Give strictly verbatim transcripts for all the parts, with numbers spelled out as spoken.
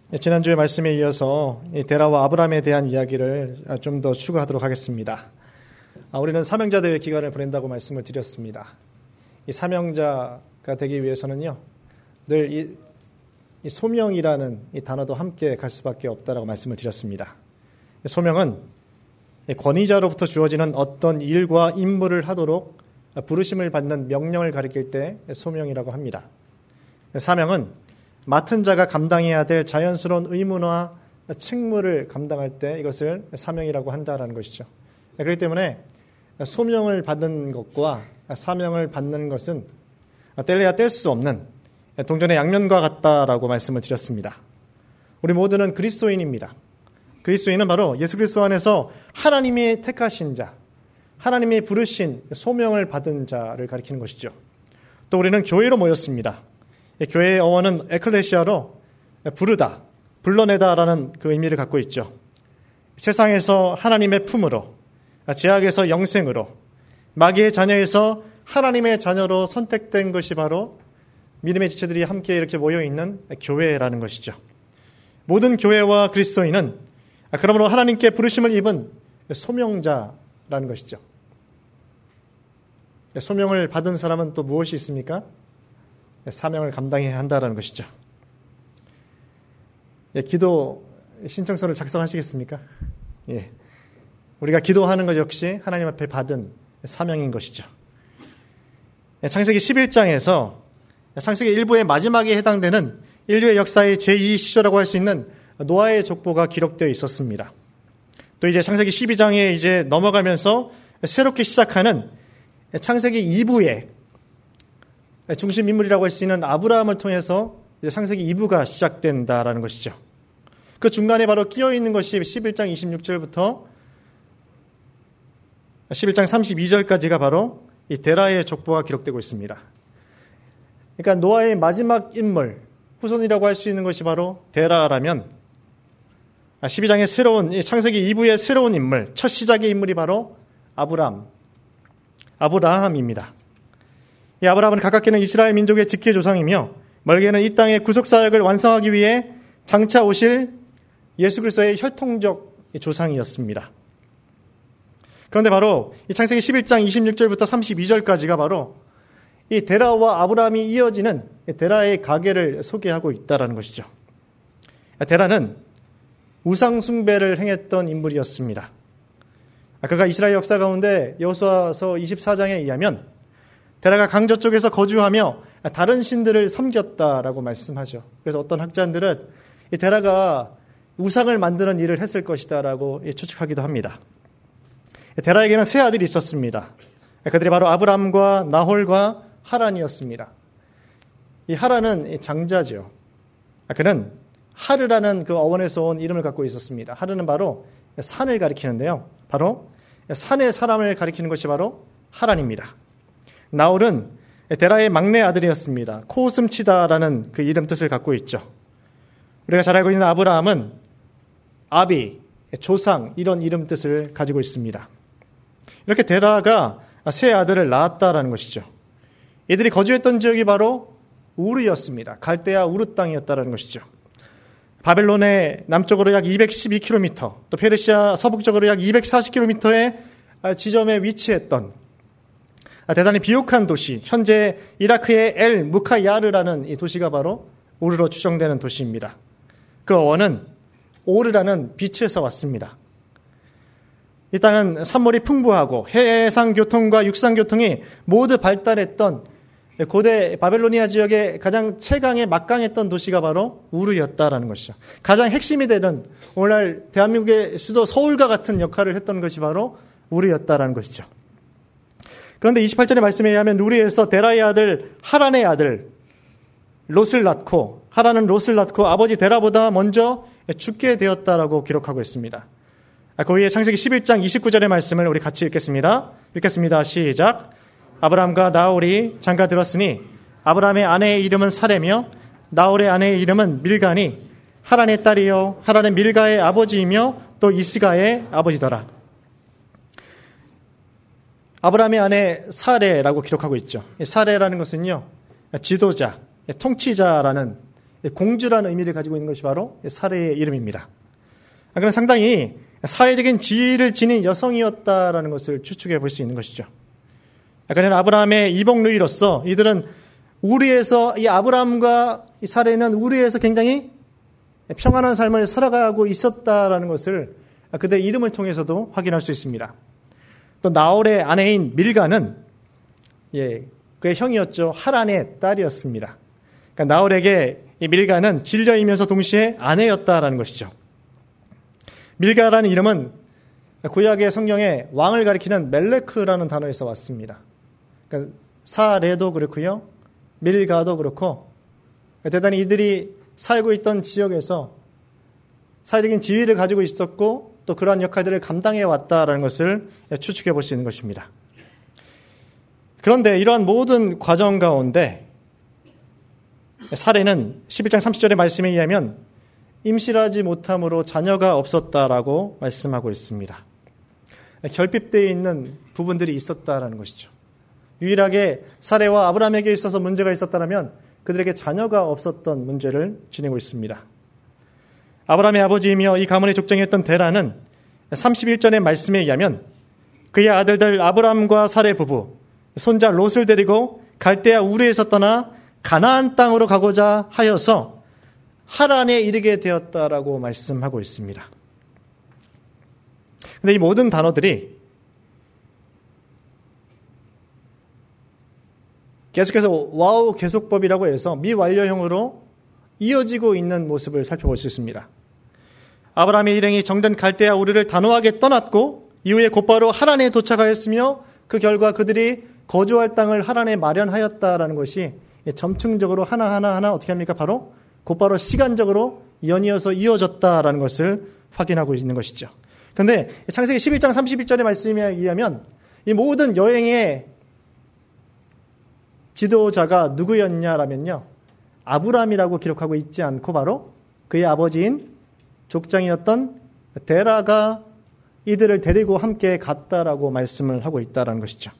지난주의 말씀에 이어서 데라와 아브라함에 대한 이야기를 좀 더 추가하도록 하겠습니다. 우리는 사명자 대회 기간을 보낸다고 말씀을 드렸습니다. 이 사명자가 되기 위해서는요, 늘 이, 이 소명이라는 이 단어도 함께 갈 수밖에 없다라고 말씀을 드렸습니다. 소명은 권위자로부터 주어지는 어떤 일과 임무를 하도록 부르심을 받는 명령을 가리킬 때 소명이라고 합니다. 사명은 맡은 자가 감당해야 될 자연스러운 의무나 책무를 감당할 때 이것을 사명이라고 한다라는 것이죠. 그렇기 때문에 소명을 받는 것과 사명을 받는 것은 뗄래야 뗄 수 없는 동전의 양면과 같다라고 말씀을 드렸습니다. 우리 모두는 그리스도인입니다. 그리스도인은 바로 예수 그리스도 안에서 하나님이 택하신 자, 하나님이 부르신 소명을 받은 자를 가리키는 것이죠. 또 우리는 교회로 모였습니다. 교회의 어원은 에클레시아로 부르다, 불러내다라는 그 의미를 갖고 있죠. 세상에서 하나님의 품으로, 죄악에서 영생으로, 마귀의 자녀에서 하나님의 자녀로 선택된 것이 바로 믿음의 지체들이 함께 이렇게 모여있는 교회라는 것이죠. 모든 교회와 그리스도인은 그러므로 하나님께 부르심을 입은 소명자라는 것이죠. 소명을 받은 사람은 또 무엇이 있습니까? 사명을 감당해야 한다는 것이죠. 예, 기도 신청서를 작성하시겠습니까? 예, 우리가 기도하는 것 역시 하나님 앞에 받은 사명인 것이죠. 예, 창세기 십일 장에서 창세기 일부의 마지막에 해당되는 인류의 역사의 제이 시조라고 할 수 있는 노아의 족보가 기록되어 있었습니다. 또 이제 창세기 십이 장에 이제 넘어가면서 새롭게 시작하는 창세기 이 부의 중심 인물이라고 할 수 있는 아브라함을 통해서 이제 창세기 이 부가 시작된다라는 것이죠. 그 중간에 바로 끼어 있는 것이 십일 장 이십육 절부터 십일 장 삼십이 절까지가 바로 이 데라의 족보가 기록되고 있습니다. 그러니까 노아의 마지막 인물, 후손이라고 할 수 있는 것이 바로 데라라면 십이 장의 새로운, 창세기 이 부의 새로운 인물, 첫 시작의 인물이 바로 아브람, 아브라함입니다. 이 아브라함은 가깝게는 이스라엘 민족의 직계 조상이며 멀게는 이 땅의 구속사역을 완성하기 위해 장차 오실 예수 그리스도의 혈통적 조상이었습니다. 그런데 바로 이 창세기 십일 장 이십육 절부터 삼십이 절까지가 바로 이 데라와 아브라함이 이어지는 데라의 가계를 소개하고 있다는 것이죠. 데라는 우상 숭배를 행했던 인물이었습니다. 그가 이스라엘 역사 가운데 여호수아서 이십사 장에 의하면 데라가 강저 쪽에서 거주하며 다른 신들을 섬겼다라고 말씀하죠. 그래서 어떤 학자들은 이 데라가 우상을 만드는 일을 했을 것이다라고 추측하기도 합니다. 데라에게는 세 아들이 있었습니다. 그들이 바로 아브람과 나홀과 하란이었습니다. 이 하란은 장자죠. 그는 하르라는 그 어원에서 온 이름을 갖고 있었습니다. 하르는 바로 산을 가리키는데요. 바로 산의 사람을 가리키는 것이 바로 하란입니다. 나홀은 데라의 막내 아들이었습니다. 코웃음치다라는 그 이름 뜻을 갖고 있죠. 우리가 잘 알고 있는 아브라함은 아비, 조상 이런 이름 뜻을 가지고 있습니다. 이렇게 데라가 세 아들을 낳았다라는 것이죠. 이들이 거주했던 지역이 바로 우르였습니다. 갈대아 우르 땅이었다라는 것이죠. 바벨론의 남쪽으로 약 이백십이 킬로미터, 또 페르시아 서북쪽으로 약 이백사십 킬로미터의 지점에 위치했던 대단히 비옥한 도시, 현재 이라크의 엘 무카야르라는 이 도시가 바로 우르로 추정되는 도시입니다. 그 어원은 오르라는 빛에서 왔습니다. 이 땅은 산물이 풍부하고 해상 교통과 육상 교통이 모두 발달했던 고대 바벨로니아 지역의 가장 최강에 막강했던 도시가 바로 우르였다라는 것이죠. 가장 핵심이 되는 오늘날 대한민국의 수도 서울과 같은 역할을 했던 것이 바로 우르였다라는 것이죠. 그런데 이십팔 절의 말씀에 의하면 우르에서 데라의 아들 하란의 아들 롯을 낳고, 하란은 롯을 낳고 아버지 데라보다 먼저 죽게 되었다라고 기록하고 있습니다. 그 위에 창세기 십일 장 이십구 절의 말씀을 우리 같이 읽겠습니다. 읽겠습니다. 시작. 아브람과 나홀이 장가 들었으니 아브람의 아내의 이름은 사레며 나홀의 아내의 이름은 밀가니 하란의 딸이요 하란은 밀가의 아버지이며 또 이스가의 아버지더라. 아브람의 아내 사레라고 기록하고 있죠. 사레라는 것은요, 지도자, 통치자라는 공주라는 의미를 가지고 있는 것이 바로 사레의 이름입니다. 그런 상당히 사회적인 지위를 지닌 여성이었다라는 것을 추측해 볼 수 있는 것이죠. 그는 아브라함의 이복누이로서 이들은 우리에서 이 아브라함과 이 사레는 우리에서 굉장히 평안한 삶을 살아가고 있었다라는 것을 그들의 이름을 통해서도 확인할 수 있습니다. 또 나홀의 아내인 밀가는 예, 그의 형이었죠. 하란의 딸이었습니다. 그러니까 나홀에게 이 밀가는 진려이면서 동시에 아내였다라는 것이죠. 밀가라는 이름은 구약의 성경에 왕을 가리키는 멜레크라는 단어에서 왔습니다. 그러니까 사레도 그렇고요. 밀가도 그렇고 대단히 이들이 살고 있던 지역에서 사회적인 지위를 가지고 있었고 또 그러한 역할들을 감당해 왔다라는 것을 추측해 볼 수 있는 것입니다. 그런데 이러한 모든 과정 가운데 사레는 십일 장 삼십 절의 말씀에 의하면 임신하지 못함으로 자녀가 없었다라고 말씀하고 있습니다. 결핍되어 있는 부분들이 있었다라는 것이죠. 유일하게 사레와 아브라함에게 있어서 문제가 있었다면 그들에게 자녀가 없었던 문제를 지니고 있습니다. 아브라함의 아버지이며 이 가문의 족장이었던 데라는 삼십일 절의 말씀에 의하면 그의 아들들 아브라함과 사레 부부, 손자 롯을 데리고 갈대아 우르에서 떠나 가나안 땅으로 가고자 하여서 하란에 이르게 되었다라고 말씀하고 있습니다. 그런데 이 모든 단어들이 계속해서 와우 계속법이라고 해서 미완료형으로 이어지고 있는 모습을 살펴볼 수 있습니다. 아브라함의 일행이 정든 갈대아 우르를 단호하게 떠났고 이후에 곧바로 하란에 도착하였으며 그 결과 그들이 거주할 땅을 하란에 마련하였다라는 것이 점층적으로 하나하나 하나 어떻게 합니까? 바로 곧바로 시간적으로 연이어서 이어졌다라는 것을 확인하고 있는 것이죠. 그런데 창세기 십일 장 삼십일 절의 말씀에 의하면 이 모든 여행의 지도자가 누구였냐라면요. 아브라함이라고 기록하고 있지 않고 바로 그의 아버지인 족장이었던 데라가 이들을 데리고 함께 갔다라고 말씀을 하고 있다라는 것이죠.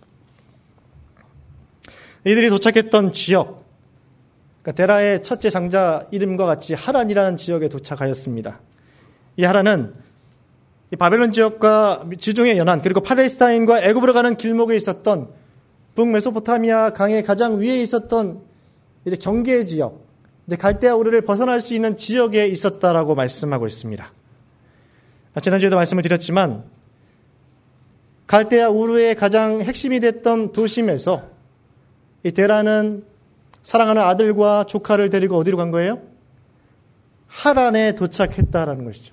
이들이 도착했던 지역, 그러니까 데라의 첫째 장자 이름과 같이 하란이라는 지역에 도착하였습니다. 이 하란은 이 바벨론 지역과 지중해 연안 그리고 팔레스타인과 애굽으로 가는 길목에 있었던 북메소포타미아 강의 가장 위에 있었던 이제 경계 지역, 이제 갈대아 우르를 벗어날 수 있는 지역에 있었다라고 말씀하고 있습니다. 지난주에도 말씀을 드렸지만 갈대아 우르의 가장 핵심이 됐던 도심에서 이 데라는 사랑하는 아들과 조카를 데리고 어디로 간 거예요? 하란에 도착했다라는 것이죠.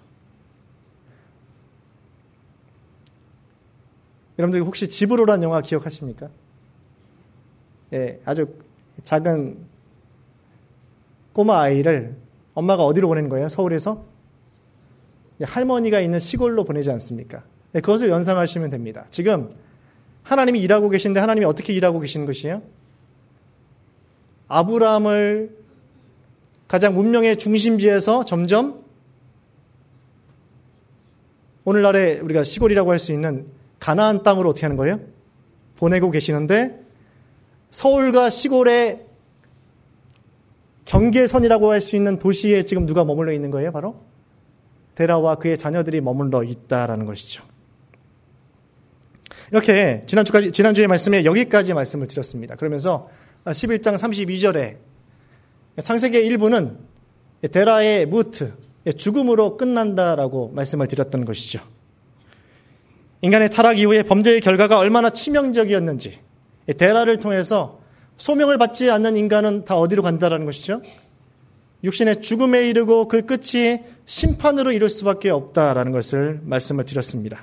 여러분들 혹시 집으로란 영화 기억하십니까? 예, 아주 작은 꼬마 아이를 엄마가 어디로 보낸 거예요? 서울에서? 할머니가 있는 시골로 보내지 않습니까? 예, 그것을 연상하시면 됩니다. 지금 하나님이 일하고 계신데 하나님이 어떻게 일하고 계시는 것이에요? 아브라함을 가장 문명의 중심지에서 점점 오늘날에 우리가 시골이라고 할 수 있는 가나안 땅으로 어떻게 하는 거예요? 보내고 계시는데 서울과 시골의 경계선이라고 할 수 있는 도시에 지금 누가 머물러 있는 거예요? 바로 데라와 그의 자녀들이 머물러 있다라는 것이죠. 이렇게 지난주까지, 지난주의 말씀에 여기까지 말씀을 드렸습니다. 그러면서 십일 장 삼십이 절에 창세기의 일부는 데라의 무트, 죽음으로 끝난다라고 말씀을 드렸던 것이죠. 인간의 타락 이후에 범죄의 결과가 얼마나 치명적이었는지 데라를 통해서 소명을 받지 않는 인간은 다 어디로 간다라는 것이죠. 육신의 죽음에 이르고 그 끝이 심판으로 이룰 수밖에 없다라는 것을 말씀을 드렸습니다.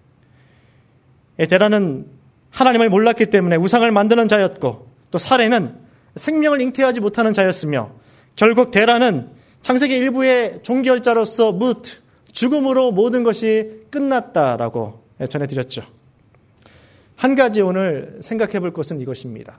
데라는 하나님을 몰랐기 때문에 우상을 만드는 자였고 또 사레는 생명을 잉태하지 못하는 자였으며 결국 데라는 창세기 일부의 종결자로서 무트, 죽음으로 모든 것이 끝났다라고 전해드렸죠. 한 가지 오늘 생각해 볼 것은 이것입니다.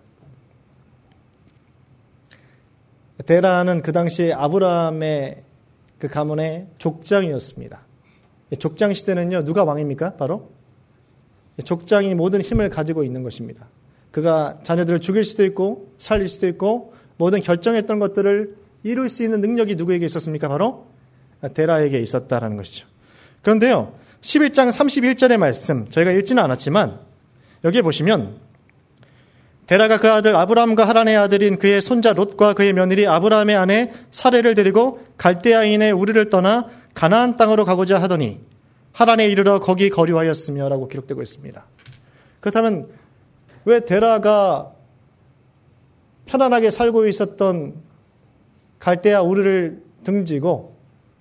데라는 그 당시 아브라함의 그 가문의 족장이었습니다. 족장 시대는요, 누가 왕입니까? 바로 족장이 모든 힘을 가지고 있는 것입니다. 그가 자녀들을 죽일 수도 있고 살릴 수도 있고 모든 결정했던 것들을 이룰 수 있는 능력이 누구에게 있었습니까? 바로 데라에게 있었다라는 것이죠. 그런데요, 십일 장 삼십일 절의 말씀, 저희가 읽지는 않았지만 여기에 보시면 데라가 그 아들 아브람과 하란의 아들인 그의 손자 롯과 그의 며느리 아브람의 아내 사레를 데리고 갈대아인의 우르를 떠나 가나안 땅으로 가고자 하더니 하란에 이르러 거기 거류하였으며 라고 기록되고 있습니다. 그렇다면 왜 데라가 편안하게 살고 있었던 갈대아 우르를 등지고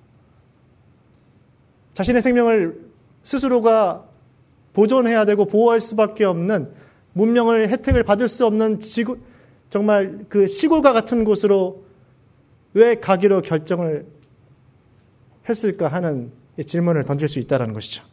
자신의 생명을 스스로가 보존해야 되고 보호할 수밖에 없는 문명을 혜택을 받을 수 없는 지구, 정말 그 시골과 같은 곳으로 왜 가기로 결정을 했을까 하는 질문을 던질 수 있다는 것이죠.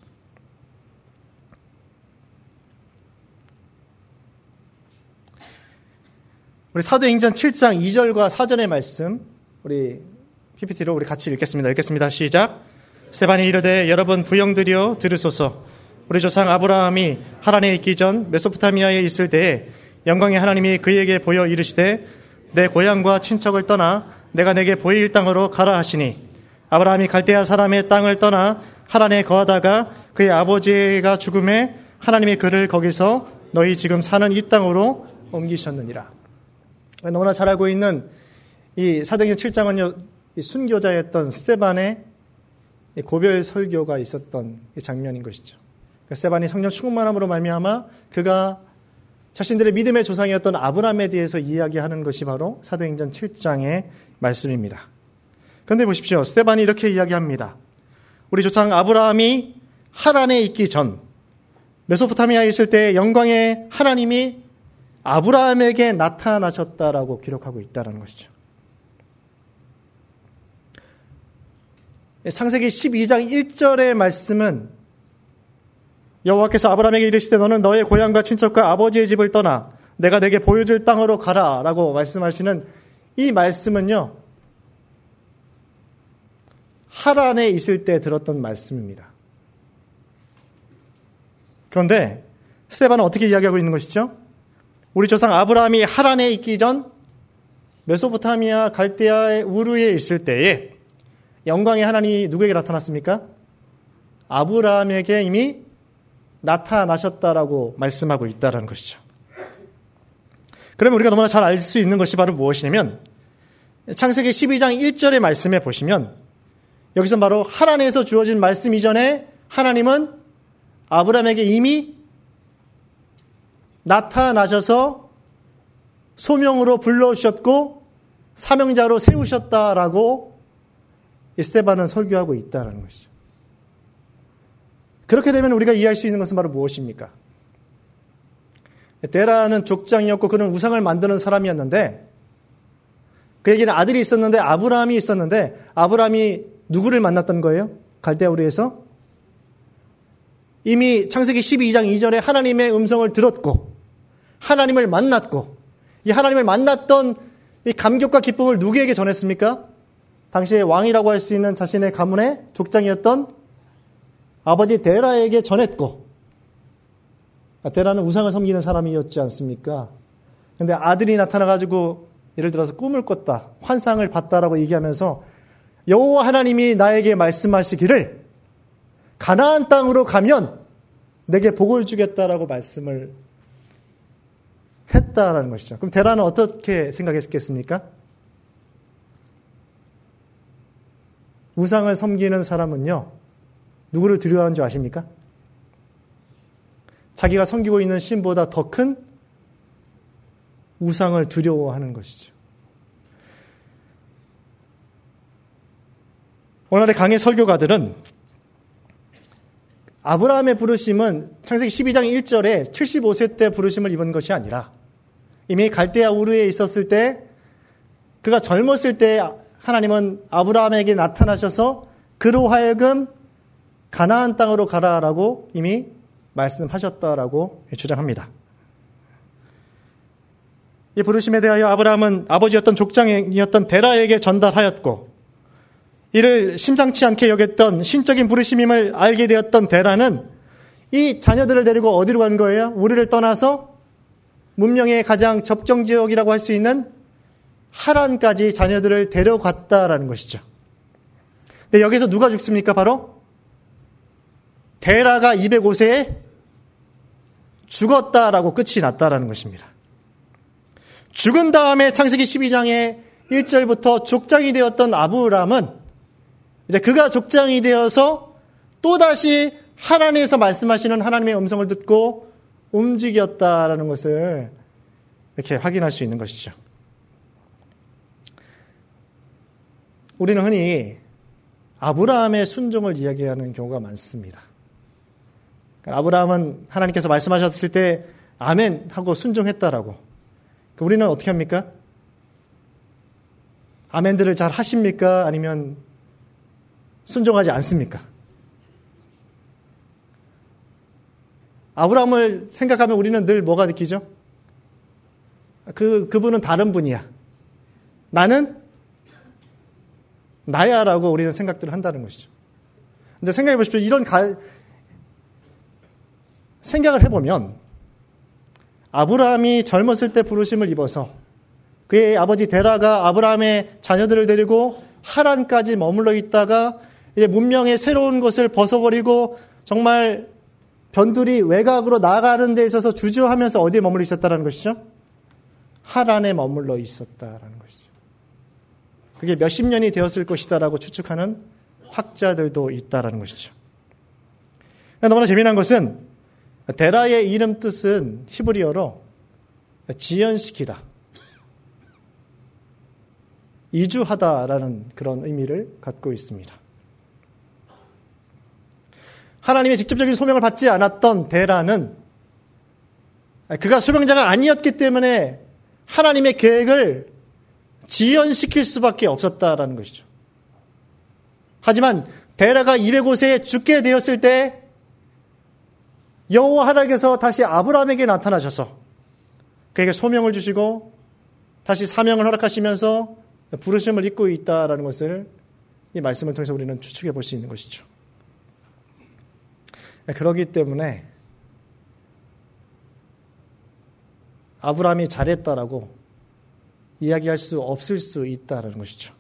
우리 사도행전 칠 장 이 절과 사 절의 말씀, 우리 피피티로 우리 같이 읽겠습니다. 읽겠습니다. 시작. 스데반이 이르되 여러분 부형들이여 들으소서. 우리 조상 아브라함이 하란에 있기 전 메소포타미아에 있을 때에 영광의 하나님이 그에게 보여 이르시되 내 고향과 친척을 떠나 내가 내게 보일 땅으로 가라 하시니 아브라함이 갈대아 사람의 땅을 떠나 하란에 거하다가 그의 아버지가 죽음에 하나님이 그를 거기서 너희 지금 사는 이 땅으로 옮기셨느니라. 너무나 잘 알고 있는 이 사도행전 칠 장은요, 이 순교자였던 스데반의 고별 설교가 있었던 이 장면인 것이죠. 스데반이 성령 충만함으로 말미암아 그가 자신들의 믿음의 조상이었던 아브라함에 대해서 이야기하는 것이 바로 사도행전 칠 장의 말씀입니다. 그런데 보십시오. 스데반이 이렇게 이야기합니다. 우리 조상 아브라함이 하란에 있기 전 메소포타미아에 있을 때 영광의 하나님이 아브라함에게 나타나셨다라고 기록하고 있다는 것이죠. 창세기 십이 장 일 절의 말씀은 여호와께서 아브라함에게 이르시되 너는 너의 고향과 친척과 아버지의 집을 떠나 내가 내게 보여줄 땅으로 가라 라고 말씀하시는 이 말씀은요, 하란에 있을 때 들었던 말씀입니다. 그런데 스데반은 어떻게 이야기하고 있는 것이죠? 우리 조상 아브라함이 하란에 있기 전 메소포타미아 갈대아의 우르에 있을 때에 영광의 하나님이 누구에게 나타났습니까? 아브라함에게 이미 나타나셨다라고 말씀하고 있다는 것이죠. 그러면 우리가 너무나 잘 알 수 있는 것이 바로 무엇이냐면 창세기 십이 장 일 절의 말씀에 보시면 여기서 바로 하란에서 주어진 말씀 이전에 하나님은 아브라함에게 이미 나타나셔서 소명으로 불러오셨고 사명자로 세우셨다라고 스데반은 설교하고 있다는 것이죠. 그렇게 되면 우리가 이해할 수 있는 것은 바로 무엇입니까? 데라는 족장이었고 그는 우상을 만드는 사람이었는데 그에게는 아들이 있었는데 아브라함이 있었는데 아브라함이 누구를 만났던 거예요? 갈대아 우르에서? 이미 창세기 십이 장 이 절에 하나님의 음성을 들었고 하나님을 만났고 이 하나님을 만났던 이 감격과 기쁨을 누구에게 전했습니까? 당시의 왕이라고 할 수 있는 자신의 가문의 족장이었던 아버지 데라에게 전했고, 데라는 우상을 섬기는 사람이었지 않습니까? 그런데 아들이 나타나가지고 예를 들어서 꿈을 꿨다, 환상을 봤다라고 얘기하면서 여호와 하나님이 나에게 말씀하시기를 가나안 땅으로 가면 내게 복을 주겠다라고 말씀을 했다라는 것이죠. 그럼 데라는 어떻게 생각했겠습니까? 우상을 섬기는 사람은요, 누구를 두려워하는 줄 아십니까? 자기가 섬기고 있는 신보다 더 큰 우상을 두려워하는 것이죠. 오늘의 강의 설교가들은 아브라함의 부르심은 창세기 십이 장 일 절에 칠십오 세 때 부르심을 입은 것이 아니라 이미 갈대아 우르에 있었을 때 그가 젊었을 때 하나님은 아브라함에게 나타나셔서 그로 하여금 가나안 땅으로 가라라고 이미 말씀하셨다라고 주장합니다. 이 부르심에 대하여 아브라함은 아버지였던 족장이었던 데라에게 전달하였고 이를 심상치 않게 여겼던 신적인 부르심임을 알게 되었던 데라는 이 자녀들을 데리고 어디로 간 거예요? 우리를 떠나서 문명의 가장 접경지역이라고 할 수 있는 하란까지 자녀들을 데려갔다라는 것이죠. 근데 여기서 누가 죽습니까? 바로 데라가 이백오 세에 죽었다라고 끝이 났다라는 것입니다. 죽은 다음에 창세기 십이 장의 일 절부터 족장이 되었던 아브람은 이제 그가 족장이 되어서 또다시 하나님에서 말씀하시는 하나님의 음성을 듣고 움직였다라는 것을 이렇게 확인할 수 있는 것이죠. 우리는 흔히 아브라함의 순종을 이야기하는 경우가 많습니다. 아브라함은 하나님께서 말씀하셨을 때 아멘 하고 순종했다라고. 우리는 어떻게 합니까? 아멘들을 잘 하십니까? 아니면 순종하지 않습니까? 아브라함을 생각하면 우리는 늘 뭐가 느끼죠? 그, 그분은 다른 분이야. 나는 나야라고 우리는 생각들을 한다는 것이죠. 근데 생각해 보십시오. 이런 가, 생각을 해보면 아브라함이 젊었을 때 부르심을 입어서 그의 아버지 데라가 아브라함의 자녀들을 데리고 하란까지 머물러 있다가 이제 문명의 새로운 것을 벗어버리고 정말 변두리 외곽으로 나아가는 데 있어서 주저하면서 어디에 머물러 있었다는 것이죠? 하란에 머물러 있었다라는 것이죠. 그게 몇십 년이 되었을 것이다라고 추측하는 학자들도 있다라는 것이죠. 너무나 재미난 것은 데라의 이름 뜻은 히브리어로 지연시키다, 이주하다라는 그런 의미를 갖고 있습니다. 하나님의 직접적인 소명을 받지 않았던 데라는 그가 소명자가 아니었기 때문에 하나님의 계획을 지연시킬 수밖에 없었다라는 것이죠. 하지만 데라가 이백오 세에 죽게 되었을 때 여호와 하나님께서 다시 아브라함에게 나타나셔서 그에게 소명을 주시고 다시 사명을 허락하시면서 부르심을 입고 있다라는 것을 이 말씀을 통해서 우리는 추측해 볼 수 있는 것이죠. 그렇기 때문에 아브라함이 잘했다라고 이야기할 수 없을 수 있다라는 것이죠.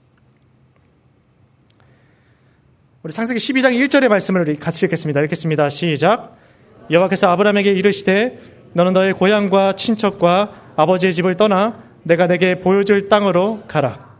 우리 창세기 십이 장 일 절의 말씀을 같이 읽겠습니다. 읽겠습니다. 시작. 여호와께서 아브라함에게 이르시되 너는 너의 고향과 친척과 아버지의 집을 떠나 내가 내게 보여줄 땅으로 가라.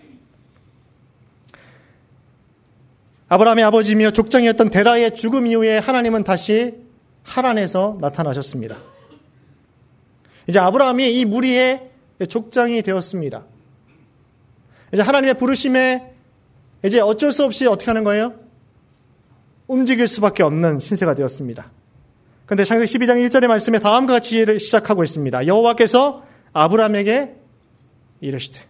아브라함의 아버지이며 족장이었던 데라의 죽음 이후에 하나님은 다시 하란에서 나타나셨습니다. 이제 아브라함이 이 무리의 족장이 되었습니다. 이제 하나님의 부르심에 이제 어쩔 수 없이 어떻게 하는 거예요? 움직일 수밖에 없는 신세가 되었습니다. 그런데 창세기 십이 장 일 절의 말씀에 다음과 같이 시작하고 있습니다. 여호와께서 아브라함에게 이르시되.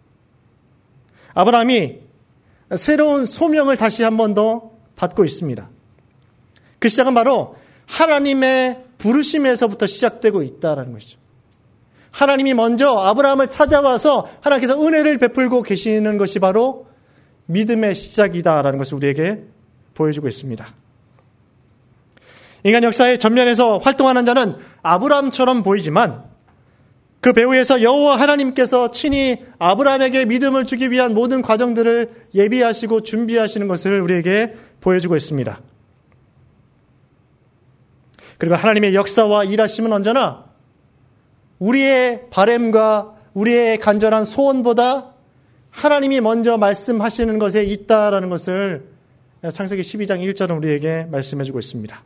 아브라함이 새로운 소명을 다시 한 번 더 받고 있습니다. 그 시작은 바로 하나님의 부르심에서부터 시작되고 있다는 것이죠. 하나님이 먼저 아브라함을 찾아와서 하나님께서 은혜를 베풀고 계시는 것이 바로 믿음의 시작이다라는 것을 우리에게 보여주고 있습니다. 인간 역사의 전면에서 활동하는 자는 아브라함처럼 보이지만 그 배후에서 여호와 하나님께서 친히 아브라함에게 믿음을 주기 위한 모든 과정들을 예비하시고 준비하시는 것을 우리에게 보여주고 있습니다. 그리고 하나님의 역사와 일하심은 언제나 우리의 바램과 우리의 간절한 소원보다 하나님이 먼저 말씀하시는 것에 있다라는 것을 창세기 십이 장 일 절은 우리에게 말씀해주고 있습니다.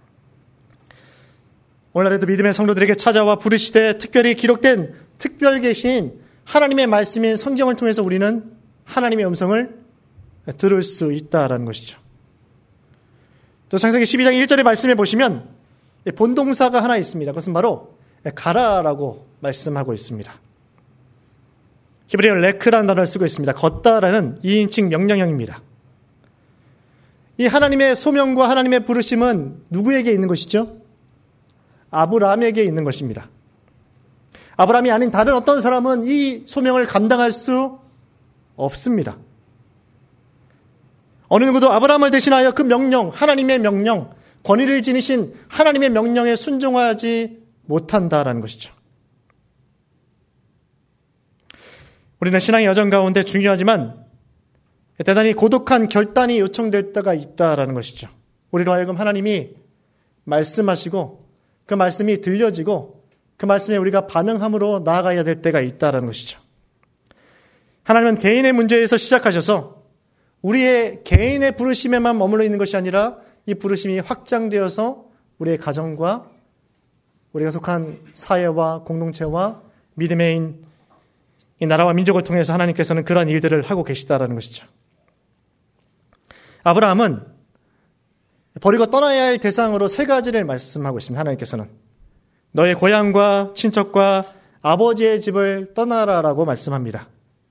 오늘날에도 믿음의 성도들에게 찾아와 부르시되 특별히 기록된 특별 계신 하나님의 말씀인 성경을 통해서 우리는 하나님의 음성을 들을 수 있다라는 것이죠. 또 창세기 십이 장 일 절의 말씀에 보시면 본동사가 하나 있습니다. 그것은 바로 가라라고 말씀하고 있습니다. 히브리어 레크라는 단어를 쓰고 있습니다. 걷다라는 이인칭 명령형입니다. 이 하나님의 소명과 하나님의 부르심은 누구에게 있는 것이죠? 아브라함에게 있는 것입니다. 아브라함이 아닌 다른 어떤 사람은 이 소명을 감당할 수 없습니다. 어느 누구도 아브라함을 대신하여 그 명령, 하나님의 명령, 권위를 지니신 하나님의 명령에 순종하지 못한다라는 것이죠. 우리는 신앙의 여정 가운데 중요하지만 대단히 고독한 결단이 요청될 때가 있다라는 것이죠. 우리로 하여금 하나님이 말씀하시고 그 말씀이 들려지고 그 말씀에 우리가 반응함으로 나아가야 될 때가 있다라는 것이죠. 하나님은 개인의 문제에서 시작하셔서 우리의 개인의 부르심에만 머물러 있는 것이 아니라 이 부르심이 확장되어서 우리의 가정과 우리가 속한 사회와 공동체와 믿음의 이 나라와 민족을 통해서 하나님께서는 그러한 일들을 하고 계시다라는 것이죠. 아브라함은 버리고 떠나야 할 대상으로 세 가지를 말씀하고 있습니다. 하나님께서는 너의 고향과 친척과 아버지의 집을 떠나라라고 말씀합니다.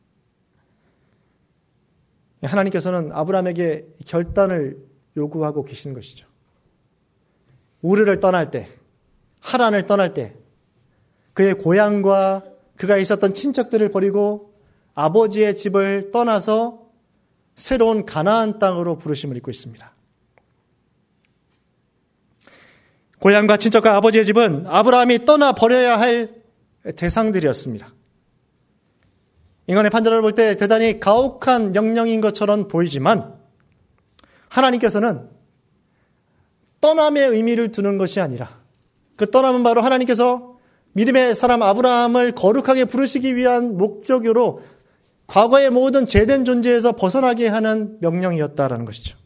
하나님께서는 아브라함에게 결단을 요구하고 계시는 것이죠. 우르를 떠날 때, 하란을 떠날 때 그의 고향과 그가 있었던 친척들을 버리고 아버지의 집을 떠나서 새로운 가나안 땅으로 부르심을 입고 있습니다. 고향과 친척과 아버지의 집은 아브라함이 떠나버려야 할 대상들이었습니다. 인간의 판단을 볼 때 대단히 가혹한 명령인 것처럼 보이지만 하나님께서는 떠남의 의미를 두는 것이 아니라 그 떠남은 바로 하나님께서 믿음의 사람 아브라함을 거룩하게 부르시기 위한 목적으로 과거의 모든 죄된 존재에서 벗어나게 하는 명령이었다라는 것이죠.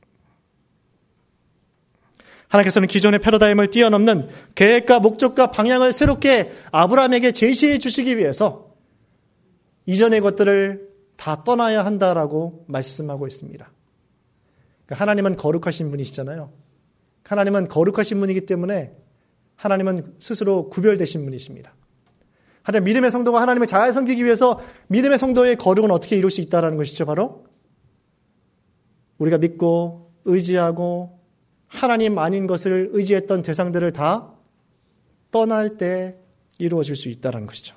하나님께서는 기존의 패러다임을 뛰어넘는 계획과 목적과 방향을 새롭게 아브라함에게 제시해 주시기 위해서 이전의 것들을 다 떠나야 한다라고 말씀하고 있습니다. 하나님은 거룩하신 분이시잖아요. 하나님은 거룩하신 분이기 때문에 하나님은 스스로 구별되신 분이십니다. 하나님 믿음의 성도가 하나님을 잘 섬기기 위해서 믿음의 성도의 거룩은 어떻게 이룰 수 있다는 것이죠. 바로 우리가 믿고 의지하고 하나님 아닌 것을 의지했던 대상들을 다 떠날 때 이루어질 수 있다는 것이죠.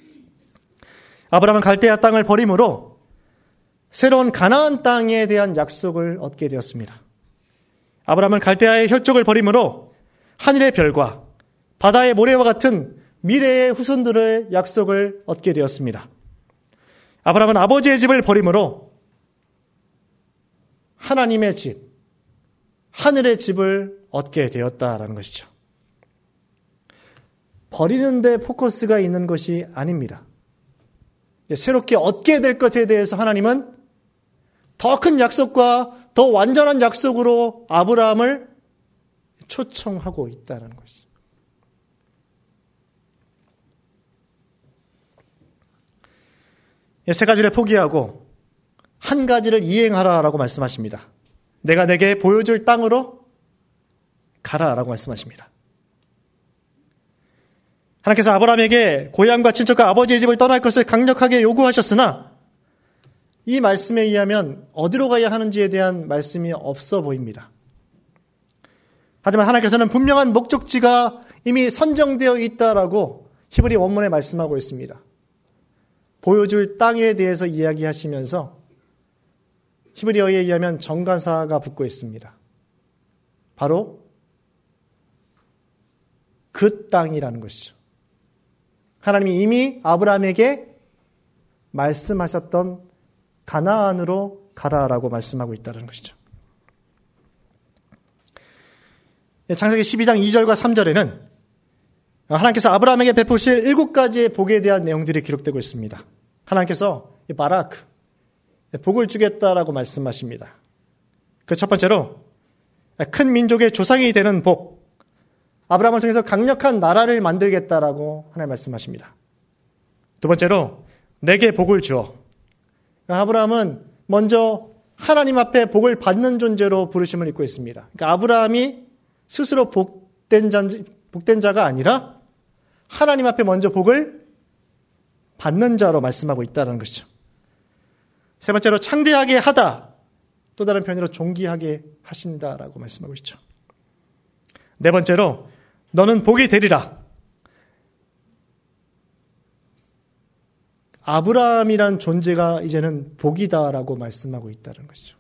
아브라함은 갈대아 땅을 버림으로 새로운 가나안 땅에 대한 약속을 얻게 되었습니다. 아브라함은 갈대아의 혈족을 버림으로 하늘의 별과 바다의 모래와 같은 미래의 후손들의 약속을 얻게 되었습니다. 아브라함은 아버지의 집을 버림으로 하나님의 집, 하늘의 집을 얻게 되었다라는 것이죠. 버리는 데 포커스가 있는 것이 아닙니다. 새롭게 얻게 될 것에 대해서 하나님은 더 큰 약속과 더 완전한 약속으로 아브라함을 초청하고 있다는 것이죠. 세 가지를 포기하고 한 가지를 이행하라라고 말씀하십니다. 내가 내게 보여줄 땅으로 가라라고 말씀하십니다. 하나님께서 아브라함에게 고향과 친척과 아버지의 집을 떠날 것을 강력하게 요구하셨으나 이 말씀에 의하면 어디로 가야 하는지에 대한 말씀이 없어 보입니다. 하지만 하나님께서는 분명한 목적지가 이미 선정되어 있다라고 히브리 원문에 말씀하고 있습니다. 보여줄 땅에 대해서 이야기하시면서 히브리어에 의하면 정관사가 붙고 있습니다. 바로 그 땅이라는 것이죠. 하나님이 이미 아브라함에게 말씀하셨던 가나안으로 가라라고 말씀하고 있다는 것이죠. 창세기 십이 장 이 절과 삼 절에는 하나님께서 아브라함에게 베푸실 일곱 가지의 복에 대한 내용들이 기록되고 있습니다. 하나님께서 바라크, 복을 주겠다라고 말씀하십니다. 그 첫 번째로 큰 민족의 조상이 되는 복, 아브라함을 통해서 강력한 나라를 만들겠다라고 하나님 말씀하십니다. 두 번째로 내게 복을 주어, 아브라함은 먼저 하나님 앞에 복을 받는 존재로 부르심을 입고 있습니다. 그러니까 아브라함이 스스로 복된, 자, 복된 자가 아니라 하나님 앞에 먼저 복을 받는 자로 말씀하고 있다는 것이죠. 세 번째로 창대하게 하다, 또 다른 표현으로 존귀하게 하신다라고 말씀하고 있죠. 네 번째로 너는 복이 되리라. 아브라함이란 존재가 이제는 복이다라고 말씀하고 있다는 것이죠.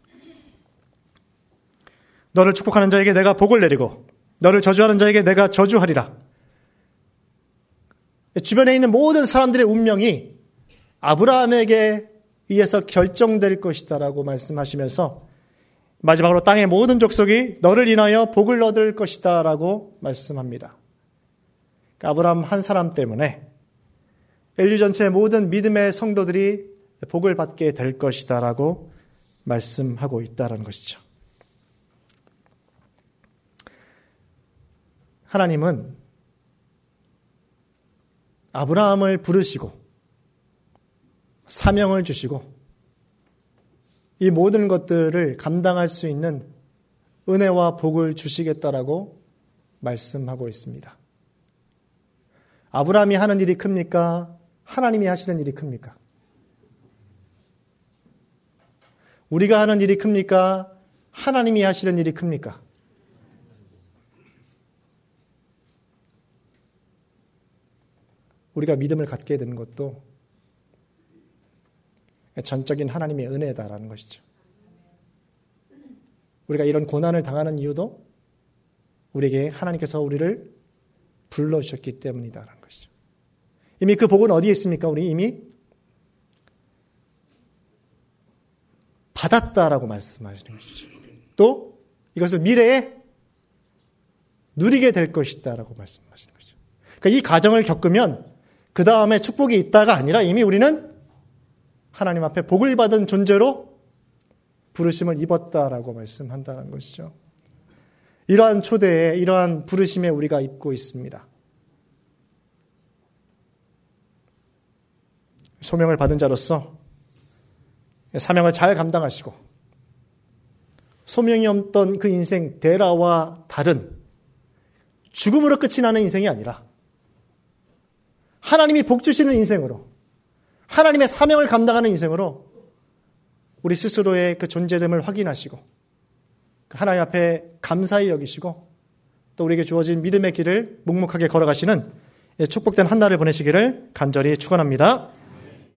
너를 축복하는 자에게 내가 복을 내리고 너를 저주하는 자에게 내가 저주하리라. 주변에 있는 모든 사람들의 운명이 아브라함에게 의해서 결정될 것이다라고 말씀하시면서 마지막으로 땅의 모든 족속이 너를 인하여 복을 얻을 것이다라고 말씀합니다. 아브라함 한 사람 때문에 인류 전체의 모든 믿음의 성도들이 복을 받게 될 것이다라고 말씀하고 있다는 것이죠. 하나님은 아브라함을 부르시고 사명을 주시고 이 모든 것들을 감당할 수 있는 은혜와 복을 주시겠다라고 말씀하고 있습니다. 아브라함이 하는 일이 큽니까? 하나님이 하시는 일이 큽니까? 우리가 하는 일이 큽니까? 하나님이 하시는 일이 큽니까? 우리가 믿음을 갖게 되는 것도 전적인 하나님의 은혜다라는 것이죠. 우리가 이런 고난을 당하는 이유도 우리에게 하나님께서 우리를 불러주셨기 때문이다라는 것이죠. 이미 그 복은 어디에 있습니까? 우리 이미 받았다라고 말씀하시는 것이죠. 또 이것을 미래에 누리게 될 것이다라고 말씀하시는 것이죠. 그러니까 이 과정을 겪으면 그 다음에 축복이 있다가 아니라 이미 우리는 하나님 앞에 복을 받은 존재로 부르심을 입었다라고 말씀한다는 것이죠. 이러한 초대에 이러한 부르심에 우리가 입고 있습니다. 소명을 받은 자로서 사명을 잘 감당하시고 소명이 없던 그 인생 데라와 다른 죽음으로 끝이 나는 인생이 아니라 하나님이 복 주시는 인생으로 하나님의 사명을 감당하는 인생으로 우리 스스로의 그 존재됨을 확인하시고 하나님 앞에 감사히 여기시고 또 우리에게 주어진 믿음의 길을 묵묵하게 걸어가시는 축복된 한 날을 보내시기를 간절히 축원합니다.